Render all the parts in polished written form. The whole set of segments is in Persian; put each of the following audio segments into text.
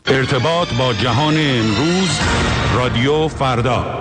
ارتباط با جهان امروز، رادیو فردا.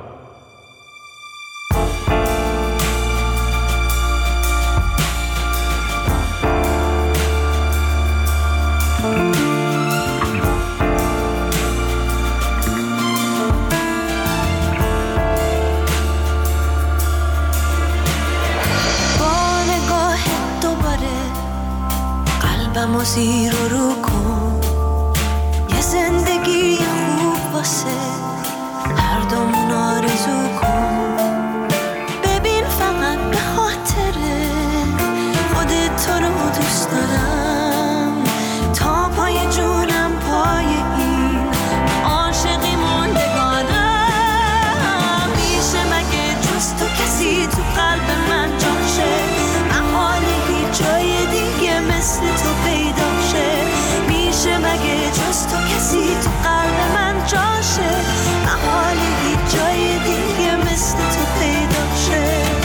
قلبمو زیر و رو کن، یه زندگی خوب واسه هر دومون آرزو کن. ببین فقط به خاطره خودت تو رو دوست دارم، تا پای جونم پای این عاشقی موندگانم. میشه مگه جز تو کسی تو قلب من جاشه؟ محاله هیچ جای دیگه مثل تو پیدا شه. میشه مگه جز تو کسی تو قلب من جاشه؟ محاله هیچ جای دیگه مثل تو پیدا شه.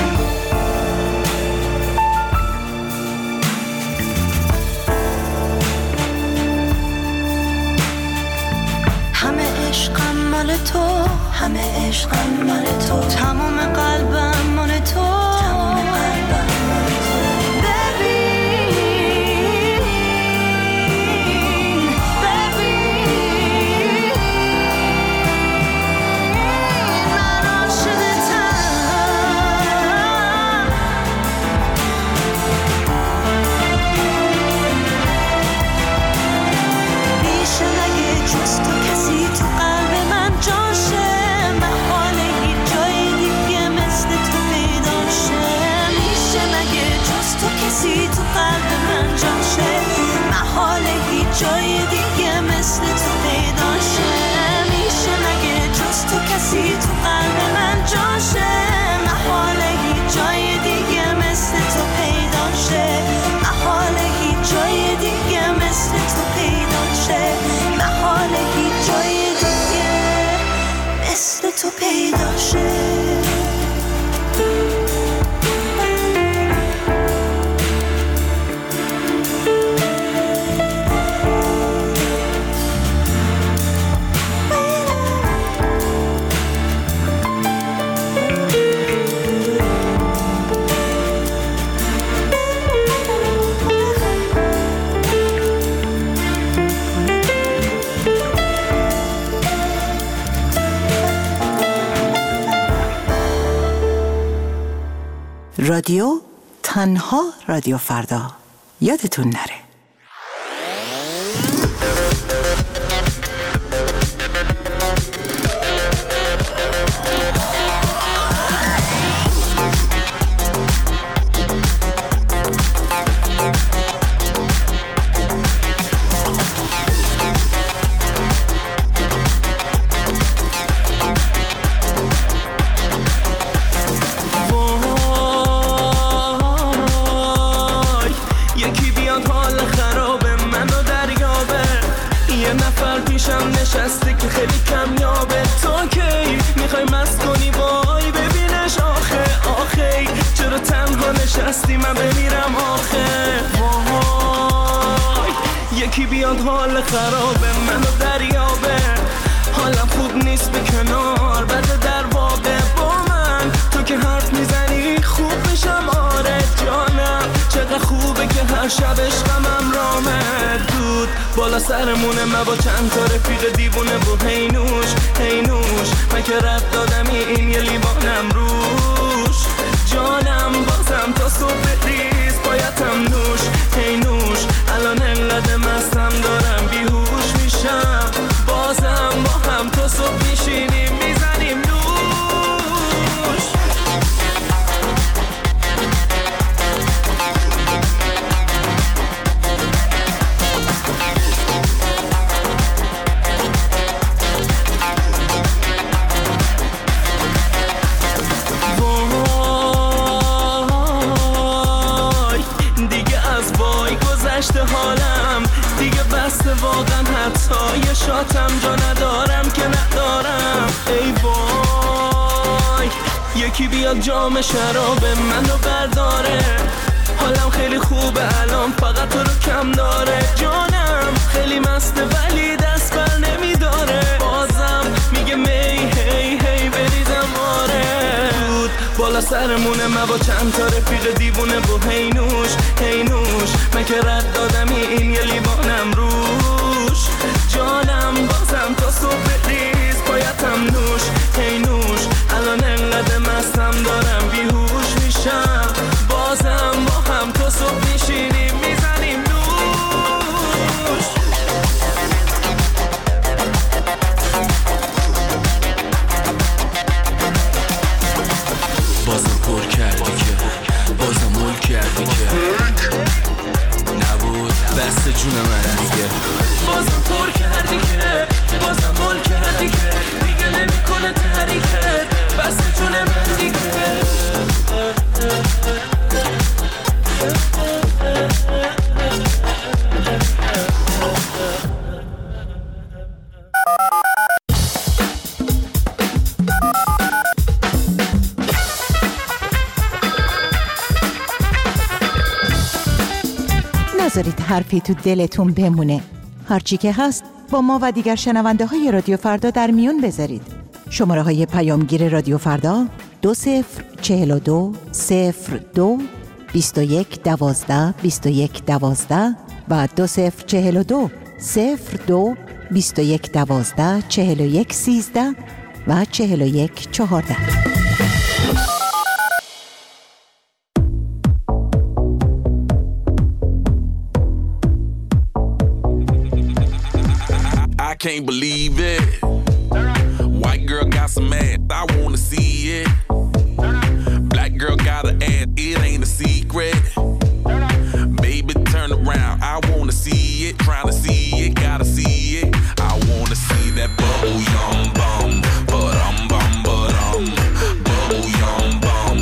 همه عشقم مال تو، همه عشقم مال تو، تمام قلبم مال تو، تمام قلبم مال تو. کسی تو قلب من جاشه، محاله هیچ جای دیگه مثل تو پیدا شه. میشه مگه جز تو کسی تو قلب من جاشه؟ محاله هیچ جای دیگه مثل تو پیدا شه. محاله هیچ جای دیگه مثل تو پیدا شه. محاله هیچ جای دیگه مثل تو پیدا شه. رادیو تنها رادیو فردا، یادتون نره. نشسته که خیلی کمیابه، تو کی میخوای مست کنی؟ وای ببینش آخه چرا تنها نشستی؟ من بمیرم آخه. وای یکی بیاد حال خرابه منو دریابه، حالم خوب نیست به کنار بده در واقع با من. تو که حرف میزنی خوب میشم آره جانم، چقدر خوبه که هر شب عشقم رامه. دود بالا سرمونه من با چند تا رفیق دیوونه و هی نوش من که رفت دادمی این یه لیوانم روش. جانم بازم تا صبح ریز بایدم نوش هی نوش. الان انقدر مستم دارم بیهوش میشم، بازم با هم تا صبح میشینیم میزنیم نوش. حالم دیگه بسته واقعا، حتی یه شاتم جا ندارم که ندارم. ای وای یکی بیاد جام شراب منو برداره، حالم خیلی خوبه الان فقط تو رو کم داره. جانم خیلی مسته ولی دست سرمونه ما با چند تا رفیق دیوونه و هینوش هینوش من که رد دادمی این یه لیوانم روش جانم بازم تا صبح ریز پایتم نوش هینوش الان انقدر مستم دارم بیهوش میشم بازم با هم تا صبح میشینیم میزنیم نوش بازم پر کردی که بازم مول کردی که نبود بسته جون من دیگه بازم پر کردی که بازم مول کردی که دیگه نمیکنه تحریکت بسته جون من دیگه نذارید حرفی تو دلتون بمونه. هرچی که هست با ما و دیگر شنونده های رادیو فردا در میون بذارید. شماره های پیامگیر رادیو فردا 2042 02 21 12 21 12 و 2042 02 21 12 41 13 و 41 14. I can't believe it. White girl got some ass, I wanna see it. Black girl got an ass, it ain't a secret. Baby, turn around, I wanna see it. Tryna see it, gotta see it. I wanna see that bubble yum bum, but bum. Bubble yum bum,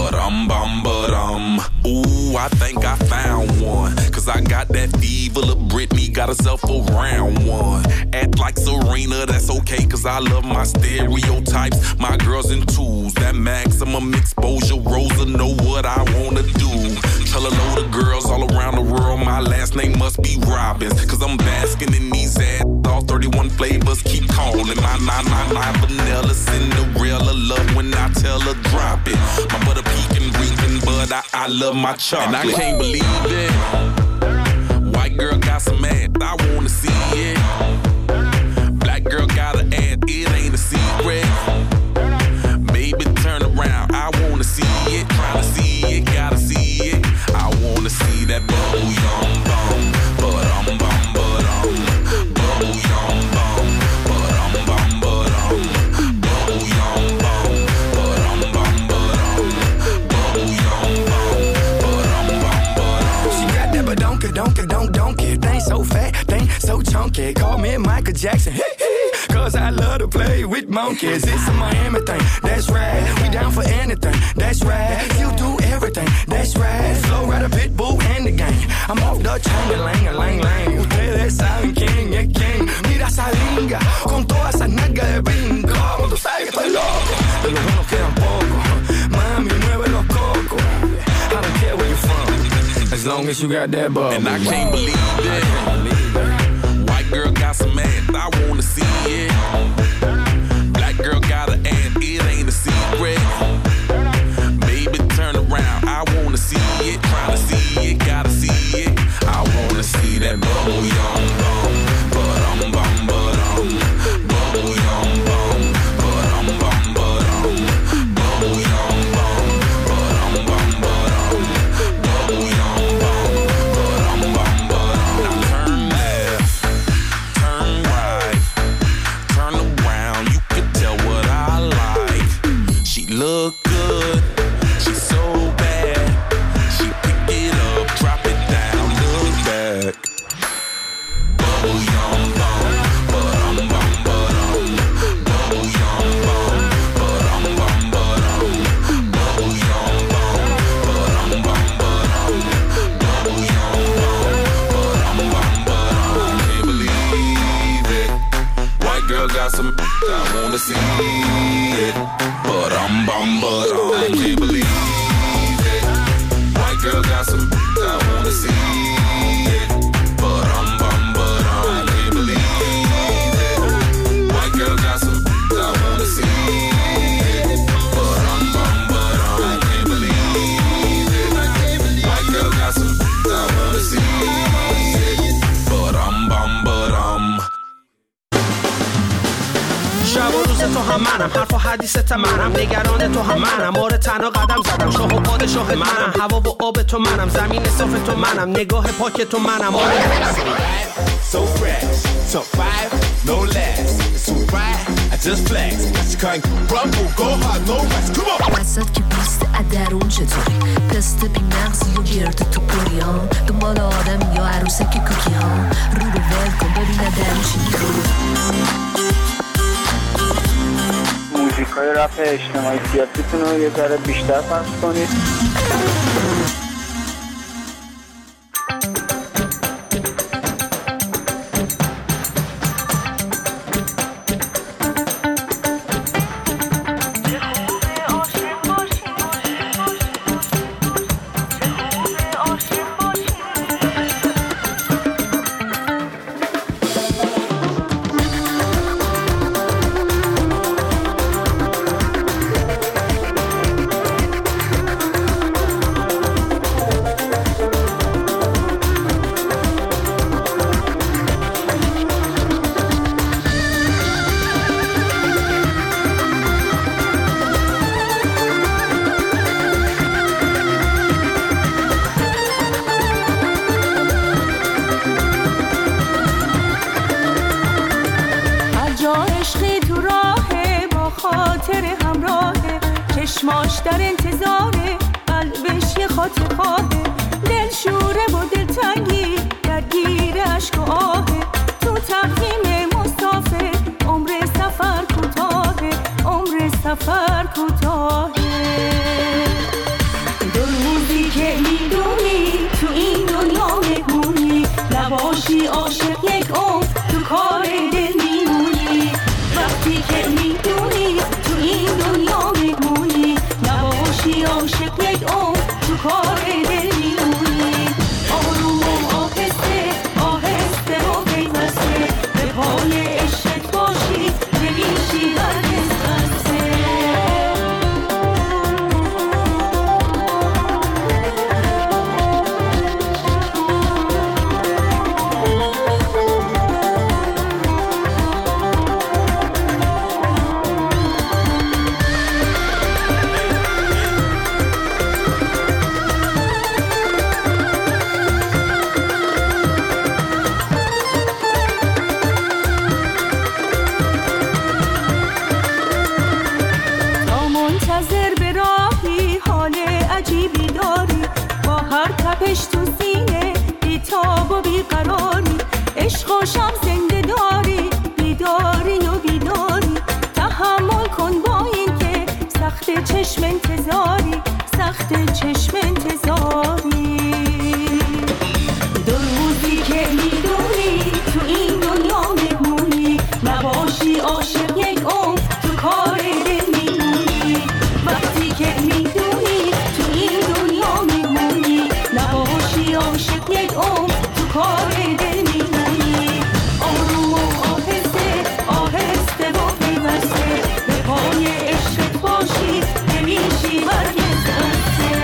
but ooh, I think I found one. Cause I got that fever, little Britney got herself a round one. Act like Serena, that's okay, cause I love my stereotypes. My girls in twos, that maximum exposure. Rosa know what I wanna do. Tell a load of girls all around the world my last name must be Robbins. Cause I'm basking in these ads, all 31 flavors keep calling. My vanilla Cinderella love when I tell her drop it. My butter pecan reeking, but I love my chocolate. And I can't believe it. White girl got some ass, I wanna see it. Black girl got an ass, it ain't a secret. Baby, turn around, I wanna see it. Tryna see it, gotta see it. I wanna see that bubble yum bum, but bum. Bubble yum bum, but bum. Bubble yum bum, but bum. Bubble yum bum, but She got that but don't it. Thing so fat, thing so chunky. Call me Michael Jackson. Cause I love to play with monkeys. It's a Miami thing, that's right. We down for anything, that's right. You do everything, that's right. Flow Rider, Pitbull, and the gang. I'm off the chain, lang. Ustedes saben quién es quién. Mira esa linga, con toda esa nalga de brinco. Tú sabes que estoy loco, de los buenos quedan pocos. Mami, mueve los cocos. I don't care where you're from, as long as you got that bubble. and I can't believe it. White girl got some ass, I wanna see it. Black girl got an ass, it ain't a secret. Baby, turn around, I wanna see it. Tryna see it, gotta see it. I wanna see that bubble yum bum, but bum. Bubble yum bum, but bum. Bubble yum bum, but bum. Bubble yum bum, but Now turn left, turn right, turn around. You can tell what I like. She look good, she's so bad. She pick it up, drop it down, look back. Bubble yum bum, but bum. Bubble yum bum, but bum. Bubble yum bum, but bum. Bubble yum bum, but I can't believe it. White girl got some, I wanna see it. But I can't believe it. White girl got some, I wanna see it. But I can't believe it. White girl got some, I wanna see it. But تو هم منم، حرف و حدیثت منم، نگران تو هم منم، مورد تنها قدم زدم، شاه و پادشاه منم، هوا و آب تو منم، زمین صاف تو منم، نگاه پاک تو منم. So fresh, top 5, no less. It's alright, I just flex. She can't rumble, go hard, no rest. Come on. وسط که بیست ادرون چطوری؟ پست بی مغزی و گرد تو پوری ها، دنبال آدم یا عروسک کوکی ها، رو رو ول کن ببینه درون چی میخوری. موزیکای رپ اجتماعی سیاسیتون رو یه ذره بیشتر پخش کنید. چشماش در انتظاره، قلبش یه خاطر خواهه، دل شوره و دل تنگی درگیر عشق و آهه، تو تقویم مسافر عمر سفر کوتاهه، عمر سفر کوتاهه. دو روزی که میدونی تو این دنیا مهمونی، نباشی عاشق یک عمر تو کار دل میمونی، وقتی که میدونی تو این دنیا مهمونی، نباشی عاشق یک عمر تو کار دل میمونی. آروم و آهسته آهسته و پیوسته به پای عشقت باشی، نمیشی هرگز خسته. تپش تو سینه بیتاب و بیقراری، عشق و شب زنده داری، بیداری و بیداری، تحمل کن با این که سخت چشم انتظاری، سخت چشم انتظاری. دو روزی که میدونی تو این دنیا مهمونی، نباشی عاشق یک عمر تو کار دل میمونی، وقتی که میدونی تو این دنیا مهمونی، نباشی عاشق یک عمر تو کار دل میمونی. آروم و آهسته آهسته و پیوسته به پای عشقت باشی، نمیشی هرگز خسته.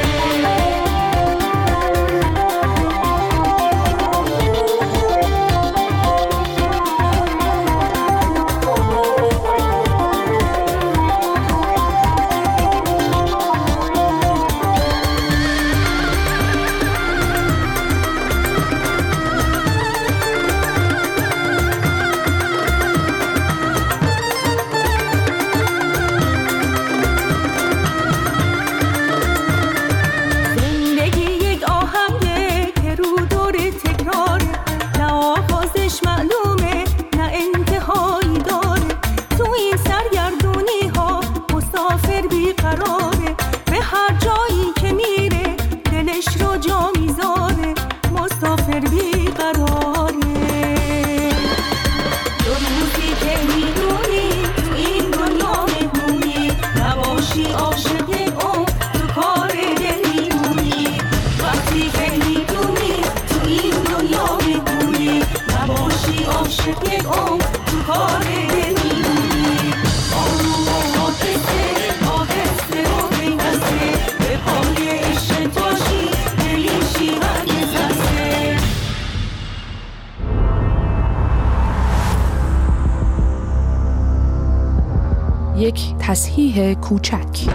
یک تصحیح کوچک.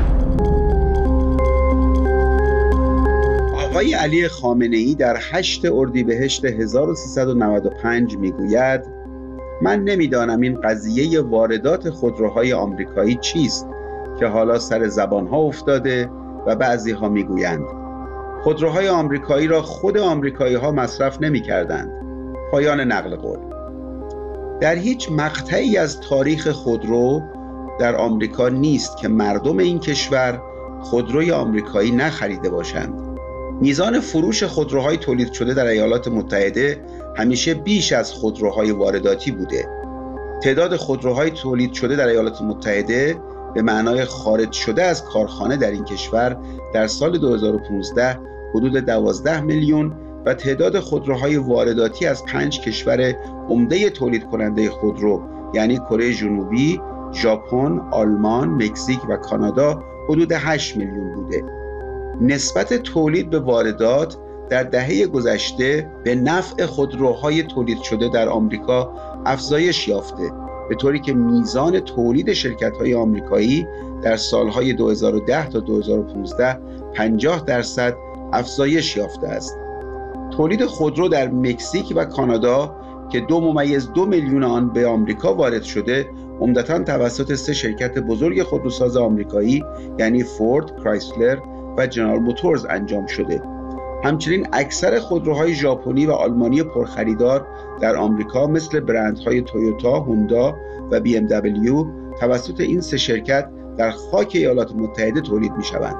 آقای علی خامنه‌ای در 8 اردیبهشت 1395 میگوید: من نمیدانم این قضیه واردات خودروهای آمریکایی چیست که حالا سر زبانها افتاده و بعضی ها میگویند خودروهای آمریکایی را خود آمریکایی ها مصرف نمی کردند. پایان نقل قول. در هیچ مقطعی از تاریخ خودرو در آمریکا نیست که مردم این کشور خودروی آمریکایی نخریده باشند. میزان فروش خودروهای تولید شده در ایالات متحده همیشه بیش از خودروهای وارداتی بوده. تعداد خودروهای تولید شده در ایالات متحده به معنای خارج شده از کارخانه در این کشور در سال 2015 حدود 12 میلیون و تعداد خودروهای وارداتی از 5 کشور عمده تولید کننده خودرو یعنی کره جنوبی، ژاپن، آلمان، مکزیک و کانادا حدود 8 میلیون بوده. نسبت تولید به واردات در دهه گذشته به نفع خودروهای تولید شده در آمریکا افزایش یافته، به طوری که میزان تولید شرکت‌های آمریکایی در سالهای 2010 تا 2015 50% افزایش یافته است. تولید خودرو در مکزیک و کانادا که 2.2 میلیون آن به آمریکا وارد شده، عمدتاً توسط 3 شرکت بزرگ خودروساز آمریکایی یعنی فورد، کرایسلر و جنرال موتورز انجام شده. همچنین اکثر خودروهای ژاپنی و آلمانی پرخریدار در آمریکا مثل برندهای تویوتا، هوندا و BMW توسط این 3 شرکت در خاک ایالات متحده تولید می‌شوند.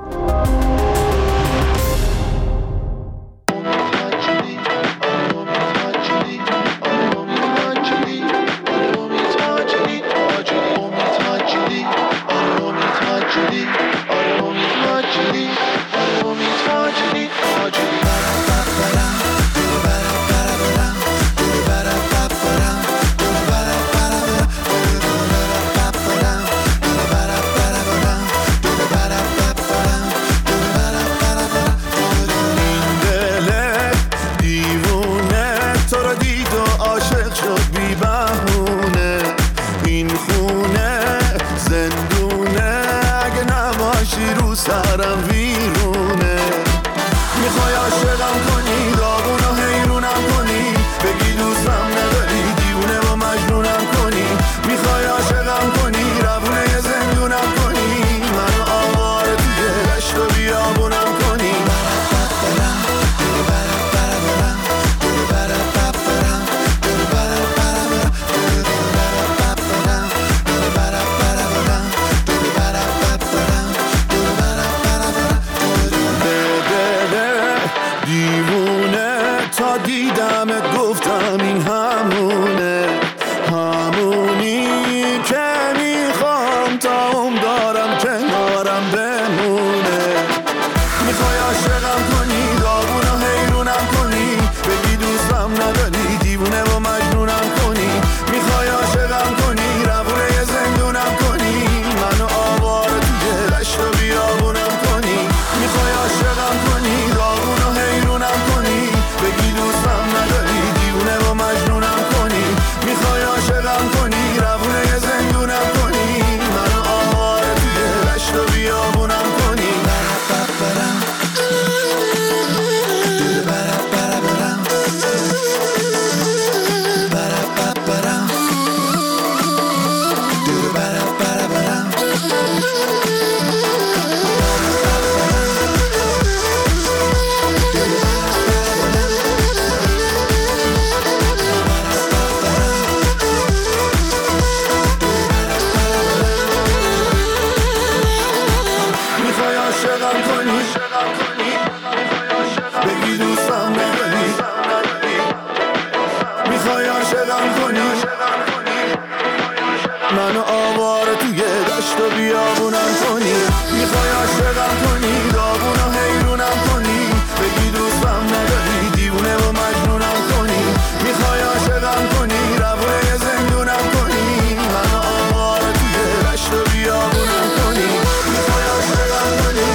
منو آواره توی دشت و بیابونم کنی، میخوای عاشقم کنی، داغونو حیرونم کنی، بگی دوستم نداری، دیوونه و مجنونم کنی، میخوای عاشقم کنی، روونه زندونم کنی، منو آواره توی دشت و بیابونم کنی، میخوای عاشقم کنی،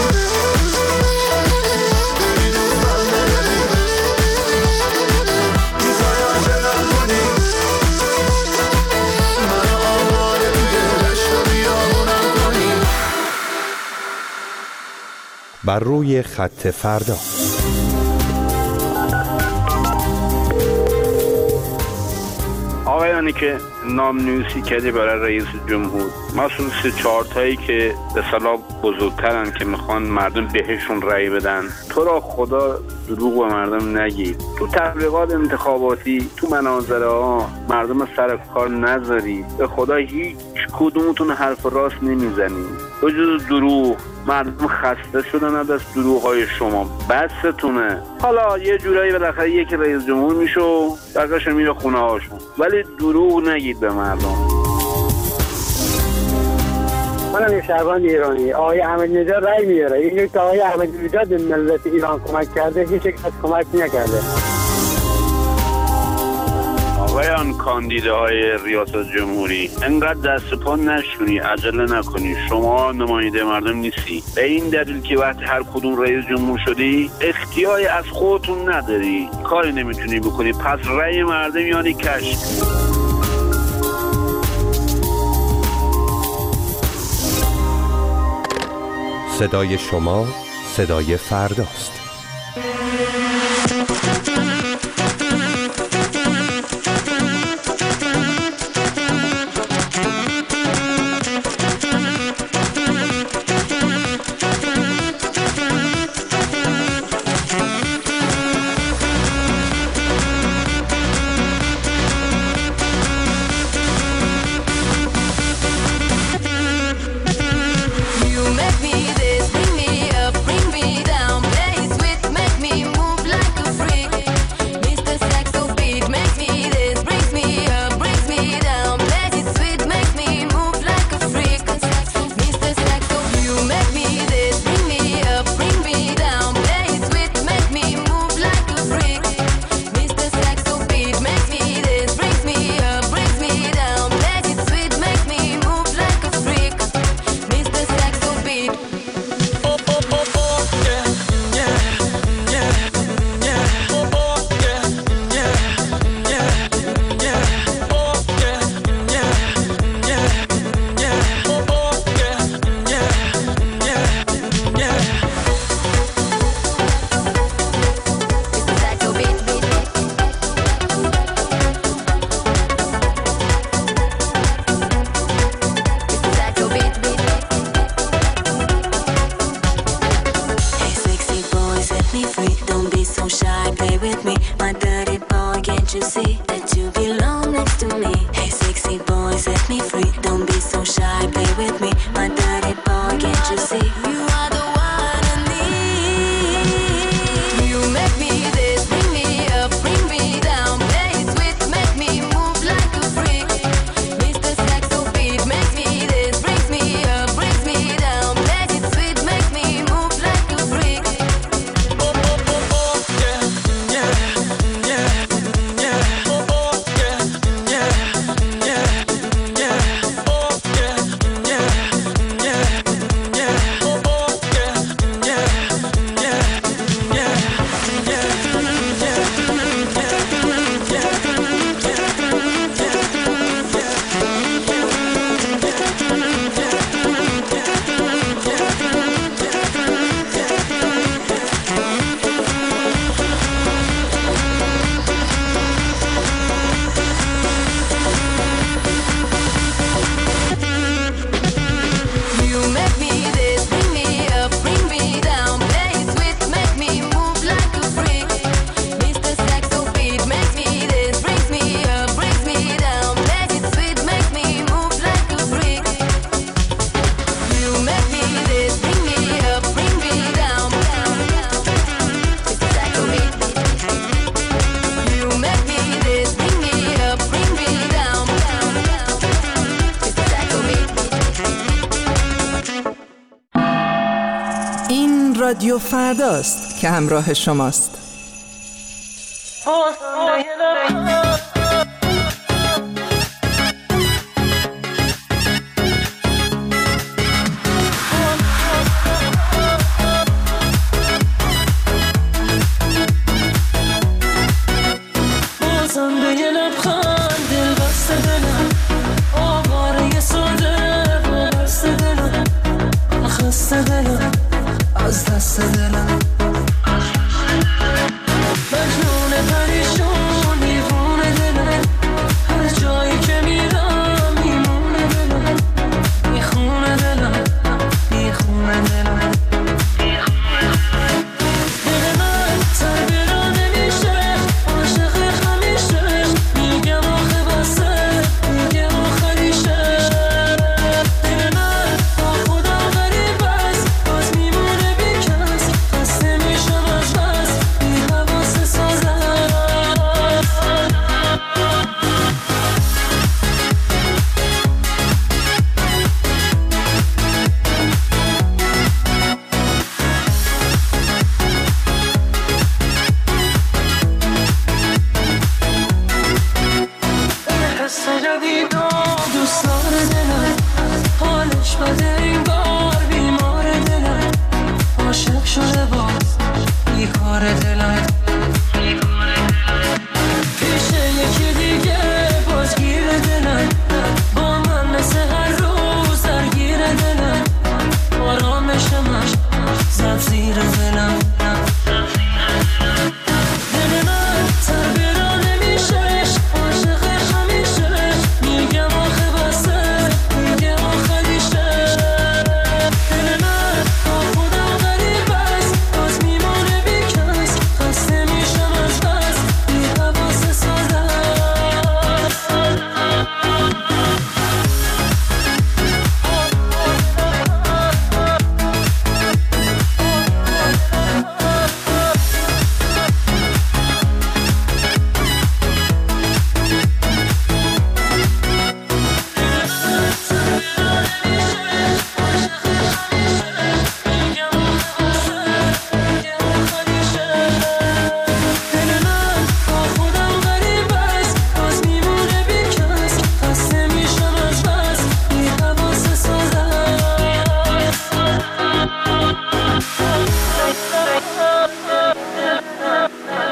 بگی دوستم نداری، میخوای عاشقم کنی، منو آواره توی بر روی خط فردا. آقایانی که نام نویسی کردی برای رئیس جمهور، مثلا 3-4 تایی که به صلاح بزرگترن که میخوان مردم بهشون رأی بدن، تو را خدا دروغ به مردم نگی. تو تبلیغات انتخاباتی، تو مناظره ها مردم سر کار نذاری. به خدا هیچ کدومتون حرف راست نمیزنی، به جز دروغ. مردم خسته شدن از دروغ‌های شما، بستونه. حالا یه جورایی بالاخره یکی رئیس جمهور میشه و بقیه‌اش میره خونه هاشون، ولی دروغ نگید به مردم. منم یه شهروند ایرانی. آقای احمدی‌نژاد رأی میاره. این که آقای احمدی‌نژاد به ملت ایران کمک کرده، هیچ کس کمک نکرده. آقایان کاندیداهای ریاست جمهوری، انقدر دست پا نشونی، عجله نکنی. شما نماینده مردم نیستی، به این دلیل که وقتی هر کدوم رئیس جمهور شدی اختیاری از خودتون نداری، کاری نمیتونی بکنی. پس رأی مردم یعنی کشف. صدای شما صدای فرداست. رادیو فرداست که همراه شماست. از دست حس جدید و دوست داره دلم، حالش بده این بار بیمار دلم، عاشق شده باز بیکار دلم، پیش یکی دیگه باز گیر دلم، با من مثل هر روز درگیر دلم، آرامشمش زد زیر دلم، دل من تربیرا نمیشه، عاشقش همیشه، میگم آخه بسه، میگه آخریشه، دل من با خودم غریب است، باز میمونه بیکس، خسته میشم از بس، بی حواس ساده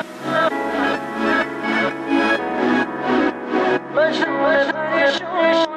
من